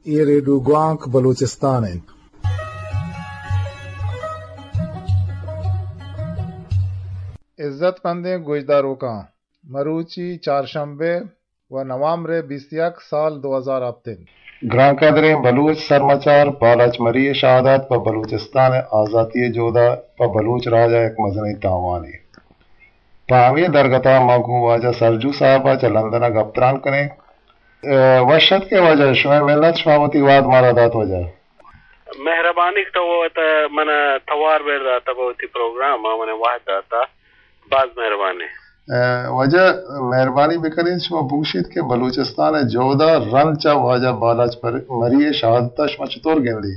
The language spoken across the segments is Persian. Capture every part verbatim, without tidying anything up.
ये रेडुगांक बलूचिस्तान है। इज्जतमंद गुजदारों का मरूची चारशंबे व नवंबर बीसियक साल दो हजार आफ्तिन ग्रां कदरे बलूच सरमाचार बालाच मरी शहादत प बलूचिस्तान आज़ादी जोदा प बलूच राजा एक मजनी तावानी पावी दरगता मगू वाजा सरजू साहबा च लंदन गप्तरान करें वशत के वजह शुए मिलत शवावती वाद मारा दात वजह मेहरबानी तो मन थवार बेर दाता बहुती प्रोग्राम मने वाद दाता बाज मेहरबानी वजह मेहरबानी बिकरी शो बूशित के बलूचिस्तान जोदा रंचा वाजा बालाच पर मरी शहादत मचतोर गेंदी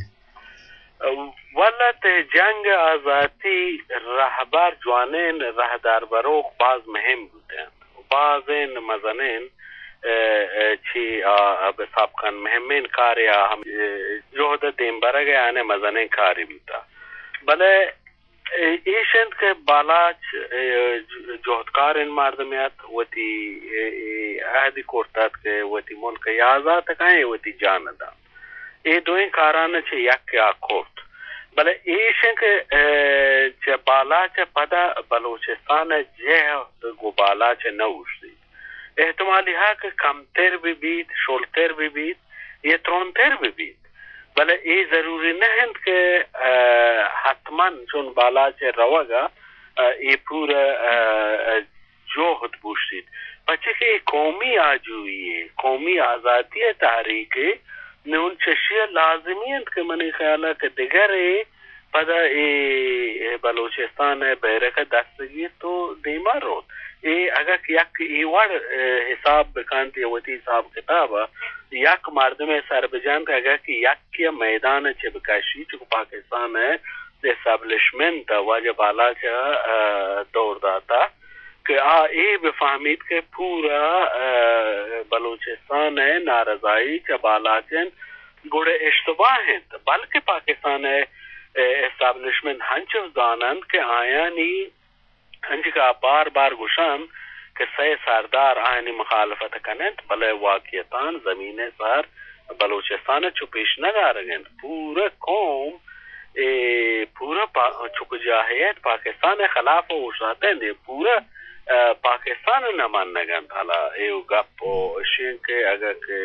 वलत जंग आजादी रहबर जवानेन रहदार बरोक बाज मुहिम बुते बाजेन मजनेन छी अब साबकान मुहिमेन कार्य हम जोहद देम बरगे आने मजने कार्य बुता भले एशंत के बालाच जोहदकार इन मार्दमियात वती आदि कोर्तात के वती मन के आजाद काए वती जानदा ए दोई कारान छे यक के आकोर्ट भले एशंत के च बालाच पदा बलूचिस्तान जे गो बालाच नौशी एहतमाली हा के कमतर भी बीत शोलतर भी बीत ये त्रोनतर भी बीत भले ये जरूरी नहीं के हतमन चुन बाला चे रवागा ये पूरा जोहद बुशित बच्चे के कौमी आजुई है कौमी आजादी तहरीक ने उन चशिया लाजमियत के मने ख्याल के दिगर पदा ये बलूचिस्तान है बैरक दस्तगी तो दीमा रोड ये अगर यक ईवाड़ हिसाब बेकांति वती हिसाब किताब यक मर्द में सरबजान का अगर कि यक के मैदान चिबकाशी जो पाकिस्तान है एस्टेब्लिशमेंट वाजब आला चा दौर दाता कि आ ये बेफहमीद के पूरा बलूचिस्तान है नारजाई चा बालाचन गुड़े इश्तबा हैं बल्कि पाकिस्तान है एस्टेब्लिशमेंट हंच दानंद के आया नी हंच का बार बार गुशान के सै सरदार आयनी मुखालफत कनेंत भले वाकियतान जमीने सर बलूचिस्तान चुपेश नगारगन पूरा कौम ए पूरा चुक जाहियत पाकिस्तान के खिलाफ उशाते ने पूरा पाकिस्तान न मानगन थाला ए गप शें के अगर के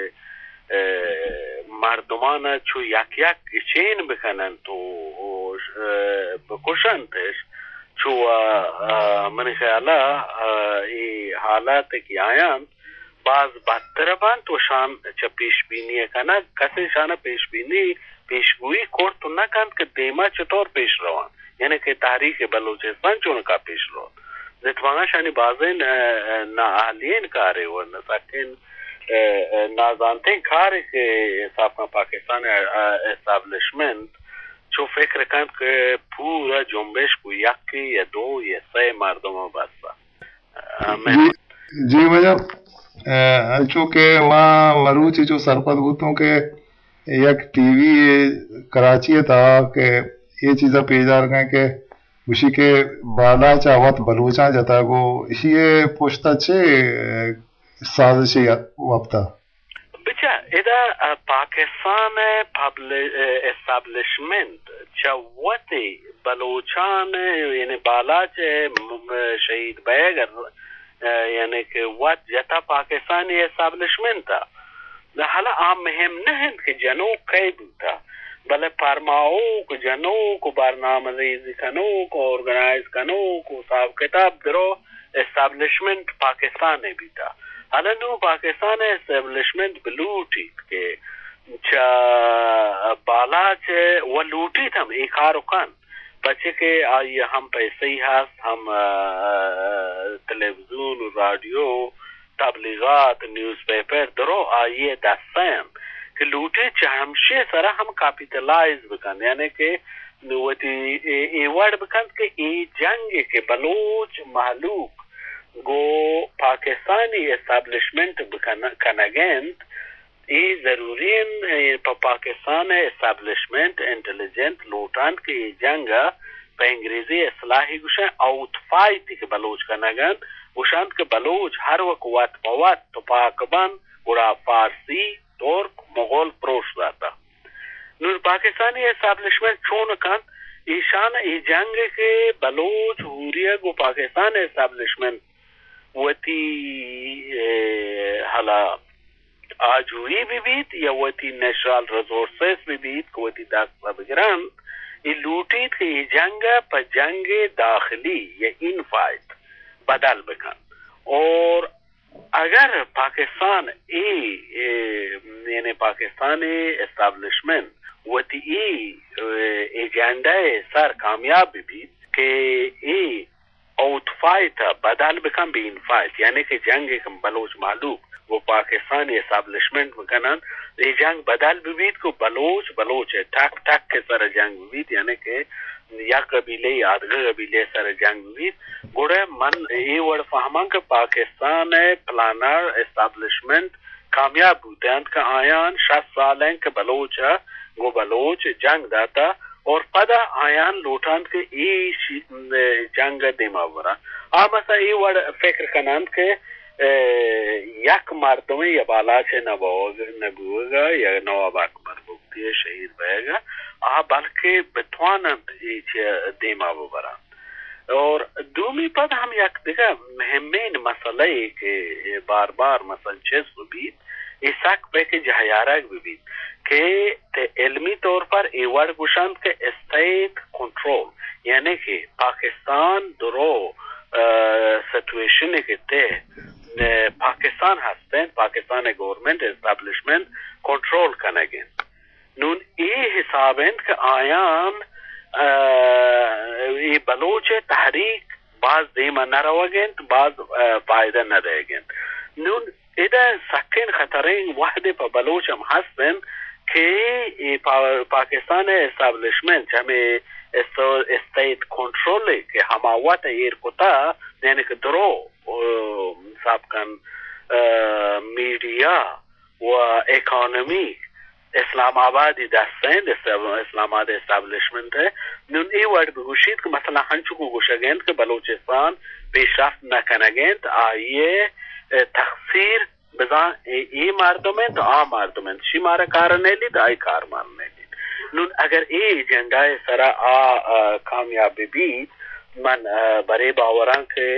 मर्दमान छु यक यक चेन बकनन तो बकुशंतश चो मन ख्याला ये हालात की आयाम बाज बहतरबान तो शान च पेश बीनी कना कसे शान पेश बीनी पेशगोई कोर तो न कान के देमा चतौर पेश रवान यानी के तारीख बलूचिस्तान चोन का पेश रो जितवाना शानी बाजेन ना अहलियन कारे व न सकिन ना जानते कार्य के साफ पाकिस्तान एस्टेब्लिशमेंट जो फिक्र कन के पूरा जुम्बिश को यक या दो या सै मर्दों में बसता जी जी वजह चूँकि माँ मरूची जो सरपत भूतों के एक टीवी कराची था के ये चीज़ा पेजार गए के उसी के बाला चावत बलूचा जता को ये पुश्ता चे साजिशी वक्ता बिचा इधर पाकिस्तान एस्टेब्लिशमेंट चवते बलूचान यानी बाला चे शहीद बैगर यानी कि वत जता पाकिस्तानी एस्टेब्लिशमेंट था हाला आम मुहिम नहीं कि जनों कई था भले फरमाओ को जनों को बारनामज़ी कनो को ऑर्गेनाइज कनो को साहब किताब दरो एस्टेब्लिशमेंट पाकिस्तान ने भी था हाला नो पाकिस्तान एस्टेब्लिशमेंट बलूटी के चा बाला चे वो लूटी थम एक आरुकान बच्चे के आइए हम पैसे ही हास हम टेलीविजन रेडियो तबलीगात न्यूज़पेपर दरो आइए दस्तान कि लूटे चाहमशे सरा हम कैपिटलाइज बकन यानी कि नवती ए वर्ड बकन के ए जंग के बलूच मालूक गो पाकिस्तानी एस्टेब्लिशमेंट बकन कनगेंट ए जरूरी पाकिस्तान एस्टेब्लिशमेंट इंटेलिजेंट लूटान के जंग पे अंग्रेजी इस्लाही गुशे आउटफाइट के बलूच कनगन उशांत के बलूच हर वक्त वत पवत तो पाकबन उड़ा फारसी ترک مغول پروش داتا نون پاکستانی اسٹیبلشمنٹ چون کن ایشان ای جنگ کے بلوچ ہوریہ گو پاکستان اسٹیبلشمنٹ وتی حالا آجوری بھی بیت یا وتی نیشنل ریسورسز بھی بیت کو وتی داخل بگران ای لوٹیت کہ ای جنگ پا جنگ داخلی یا ان فائٹ بدل بکن اور اگر پاکستان ای یعنی پاکستانی اسٹیبلشمنٹ وتی ای ایجنڈا سر کامیاب بھی کہ ای اوت فائٹ بدل بکن بی ان فائٹ یعنی کہ جنگ کم بلوچ معلوم وہ پاکستانی اسٹیبلشمنٹ مکنن ای جنگ بدل بھی کو بلوچ بلوچ ٹک ٹک کے سر جنگ بھی یعنی کہ یا قبیلے یا ادغه قبیلے سر جنگ بھی گوڑے من ای ور فهمن کہ پاکستان پلانر اسٹیبلشمنٹ کامیاب بودند کہ آیان شصت سالن کہ بلوچ گو بلوچ جنگ داتا اور پدا آیان لوٹاند کہ ای جنگ دیما ورا آمسا ای ور فکر کنند کہ یک مردمی یا بالا چه نبوگا یا نواب اکبر بگتی شهید بایگا آ بلکه بتوانند ایچ دیما ببرند اور دومی پد هم یک دیگه مهمین مسئله ای که بار بار مثلا چیز ببید ایساک به که جهیارک ببید که علمی طور پر ایوار گوشند که استیت کنترول یعنی که پاکستان درو سیتویشنی که ته پاکستان هستند پاکستان گورنمنت اسٹیبلشمنٹ کنٹرول کنگین نون ای حسابند که آیان ای بلوچ تحریک باز دیما نروگند باز فایده ندهگند نون ایده سکن خطرین وحده پا بلوچ هم هستند که پاکستان اسٹیبلشمنٹ همه استیت کنترولی که هماوات ایرکوتا یعنی که درو سابقاً میڈیا و اکانومی اسلام آبادی دستند اسلام آباد اسٹیبلشمنٹ ہے نون ای ورد بگوشید که مثلا ہنچو کو گوشگند که بلوچستان پیشرفت نکنگند آئیے تخصیر بزان ای مردمند آ مردمند شی مارا کار نیلید آئی کار مان نیلید نون اگر ای ایجنڈای سرا آ کامیابی بید من برای باوران که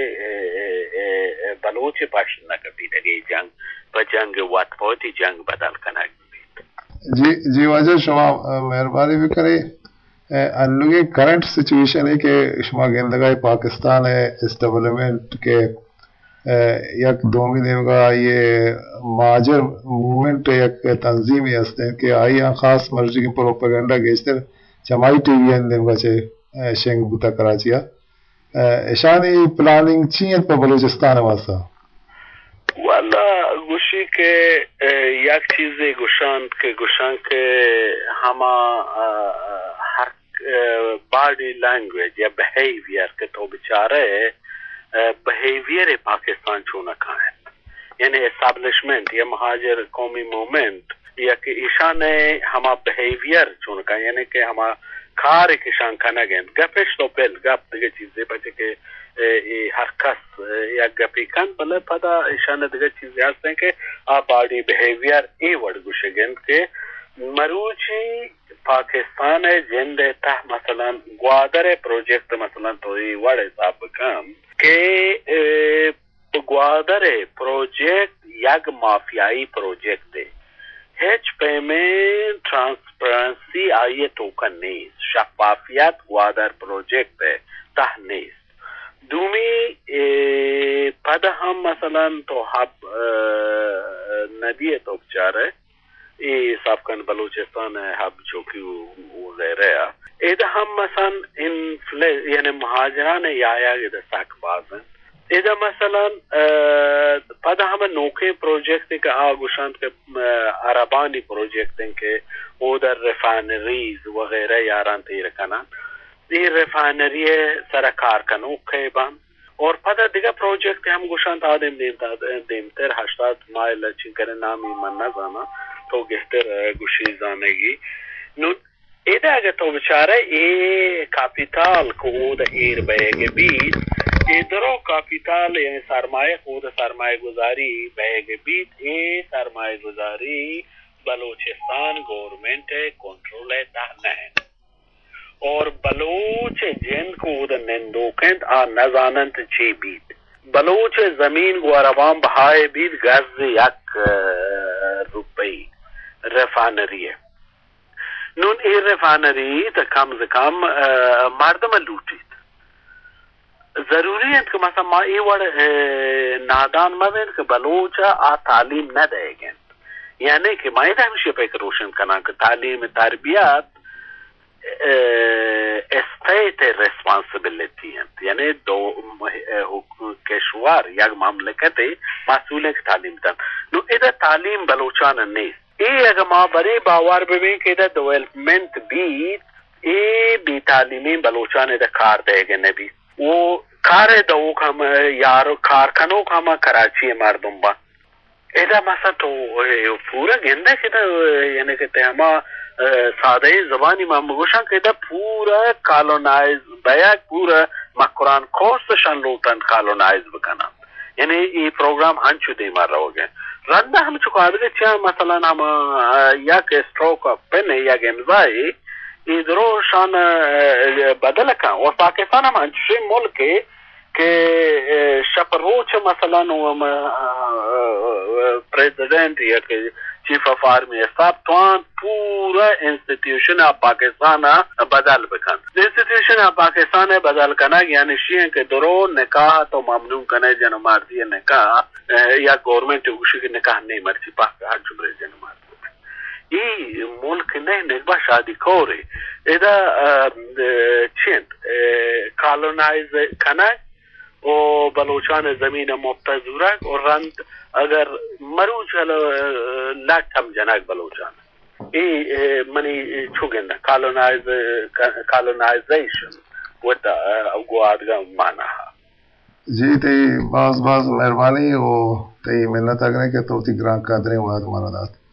بلوچ پاشن نکبید اگه جنگ با جنگ وطفاتی جنگ بدل کنگ بید جی جی واجہ شما مہربانی بکنی انلوگی کرنٹ سچویشن ہے کہ شما گندگاہ پاکستان ہے اسٹیبلمنٹ کے یک دومی دیوگا یہ ماجر مومنٹ یک تنظیمی ہستے ہیں کہ آئی خاص مرضی کی پروپیگنڈا گیشتر چمائی ٹی وی ہیں دیوگا چھے شنگ بوتا کراچیا اشانی پلاننگ چیئن پا بلوچستان واسا والا گوشی کے یک چیزی گوشان کے گوشان کے ہما ہر باڈی لینگویج یا بیہیویر کے تو بچارے بیہیویر پاکستان چونا کھائیں یعنی اسٹیبلشمنٹ یا مہاجر قومی مومنٹ یا کہ ایشان ہما بیہیویر چونا کھائیں یعنی کہ ہما کار کشان کنگن گپش تو پل گپ دیگه چیزی بچه که هر کس یک گپی کن بله پدا ایشان دیگه چیزی هستن که آ باڈی بیہیویر ای ورگوشگن که مروچی پاکستان جند ته مثلا گوادر پروجیکٹ مثلا تو ای ور حساب بکم که گوادر پروجیکٹ یک مافیایی پروجیکٹ ہے هیچ پیمنٹ ٹرانسپرنسی آئیے توکن نیست شفافیت گوادر پروجیکٹ ہے تح نیست دومی پد هم مثلا تو حب ندی تو بچاره ای سابقاً بلوچستان حب چوکی و غیره ایده هم مثلا انفلی یعنی مهاجران یایا ایده ساک بازن ایده مثلا پدا همه نوکه پروژکتی که آگوشند که عربانی پروژکتن که او در رفانریز و غیره یاران تیر کنن این رفانری سرکار کنو که بان اور پدا دیگه پروژکتی هم گوشند آدم دیمتر هشتاد مایل چینکر نامی من نزانا تو گهتر گوشی زانگی نون ایده اگه تو بچاره ای کپیتال که او دا ایر بیگه بید ایدرو کپیتال یعنی سرمایه خود سرمایه گذاری بیگه بید ای سرمایه گذاری बलूचिस्तान गवर्नमेंट कंट्रोल तहत है और बलूच जिनको निंदोकंत आ नजानंत ची बीत बलूच जमीन को अरवाम बहाए बीत गज यक रुपई रिफाइनरी है नून ए रिफाइनरी तो कम से कम मर्दम लूटी जरूरी है कि मतलब माँ ये वड़ नादान मदन के बलूच आ तालीम न देंगे यानी कि माँ इधर हमेशा पे रोशन करना कि तालीम तरबियत स्टेट रिस्पांसिबिलिटी है यानी दो केशवार या मामलकत मसूल की तालीम तन नो इधर तालीम बलूचान नहीं ये अगर माँ बड़े बावर में कि इधर डेवलपमेंट भी ये भी तालीमी बलूचान इधर कार देंगे नबी वो कार दो हम यार कारखानों का हम कराची मर्दुम्बा इधर मसा तो पूरा गेंदा किधर यानी कहते हम सादे जबानी में मगोशा किधर पूरा कॉलोनाइज बया पूरा मकुरान कोस्ट शन लोटन कॉलोनाइज बकना यानी ये प्रोग्राम हंचु दे मार रहोगे रंदा हम चुका आगे क्या मसलन हम या के स्ट्रोक पेन या गेमजाई इधरो शान बदल का और पाकिस्तान हम अंशे मुल्क के के शपरोच मसलन प्रेसिडेंट या के चीफ ऑफ आर्मी स्टाफ तो पूरा इंस्टीट्यूशन ऑफ पाकिस्तान बदल बकन इंस्टीट्यूशन ऑफ पाकिस्तान बदल करना यानी शी के दरो निकाह तो ममनू करने जन मार दिए निकाह या गवर्नमेंट उसी के निकाह नहीं मर्जी पाक हर जुमरे जन मार ये मुल्क ने निगबा शादी खोरे इधर चेंट कॉलोनाइज करना ओ बलूचान जमीन मुफ्तजुरा और रंत अगर मरू चल लाख हम जनक बलूचान ये मनी छुगेंदा कॉलोनाइज कॉलोनाइजेशन विद अगवादगा माना जी ते बास बास मेहरबानी ओ ते मिन्नत अगने के तो ती ग्रां कादरे वाद मारा दात